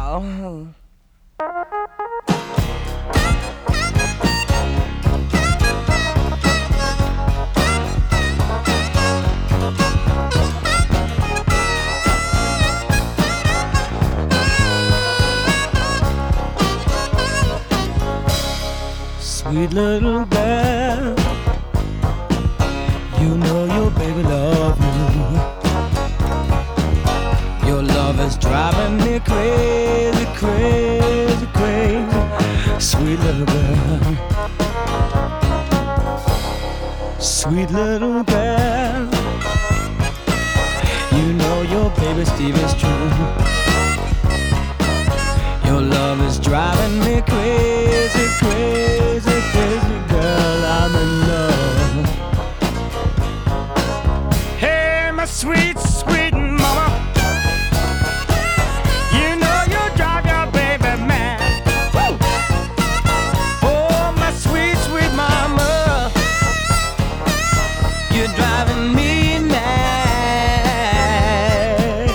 doll. Sweet little girl, you know your baby love you. Your love is driving me crazy, crazy, crazy. Sweet little girl, sweet little girl, you know your baby Steve is true. Your love is driving me crazy, crazy, crazy, girl, I'm in love. Hey, my sweet, sweet mama, you know you drive your baby mad. Woo! Oh, my sweet, sweet mama, you're driving me mad.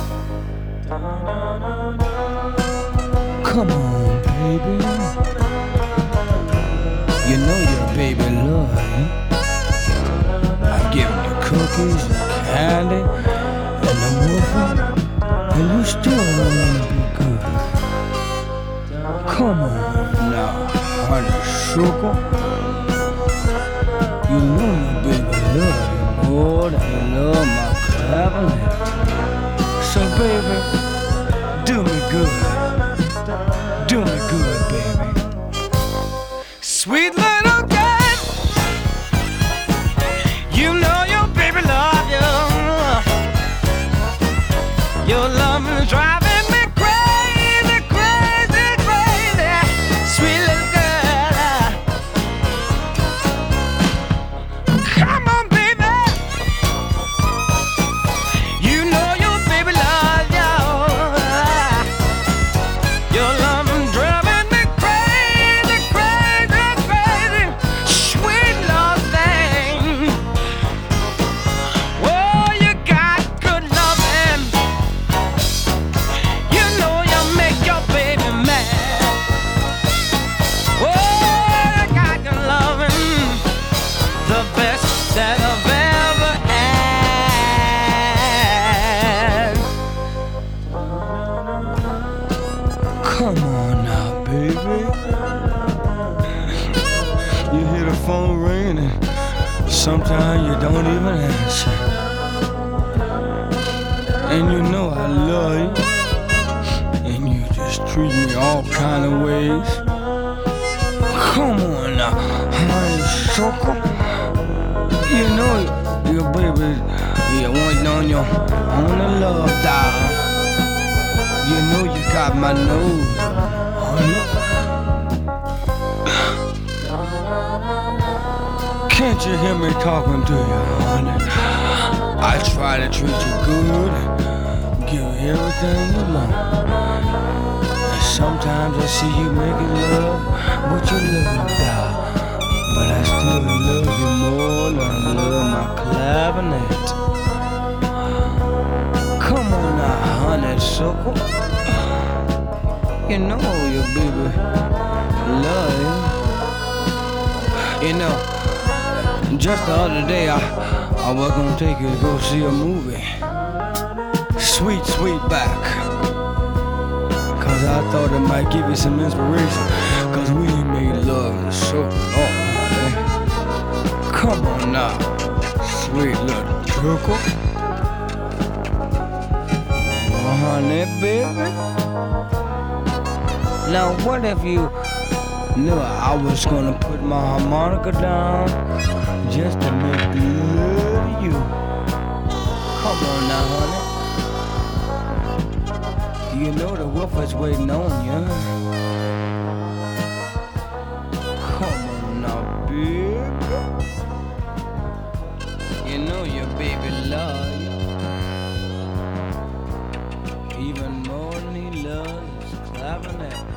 Come on, baby, you know your baby love you. I've given you cookies and candy and the muffin, and you still don't want to be good. Come on now, honey sugar, you know your baby love you more than you love my cabinet. So baby, do me good. Do me good, baby. Sweet little girl, you know your baby love you. Your love is driving me crazy, crazy, crazy. Sweet little girl, come on, baby. You know your baby love you. Your love is driving me crazy, crazy, crazy. Sweet love thing. Oh, you got good loving. You know you make your baby mad. Oh, you got good loving, the best that I've ever had. Come on now, baby. You hear the phone ringing and sometimes you don't even answer. And you know I love you, and you just treat me all kind of ways. Come on now, honey sugar. You know your baby, you waiting on your only love dial. You know you got my nose, honey. Can't you hear me talking to you, honey? I try to treat you good and give you everything you want. And sometimes I see you making love with your love doll, but I still love you more than I love my clavinet. Come on now, honey sugar. You know your baby love you. You know, just the other day I was gonna take you to go see a movie, Sweet Sweetback, cause I thought it might give you some inspiration, cause we ain't made love in so long, honey. Come on now, sweet little sugar. Oh, honey, baby. Now what if you knew I was gonna put my harmonica down just to make love to you? Come on now, honey. You know the wolf is waiting on you. Come on now, baby. You know your baby love you even more than he loves clavinet.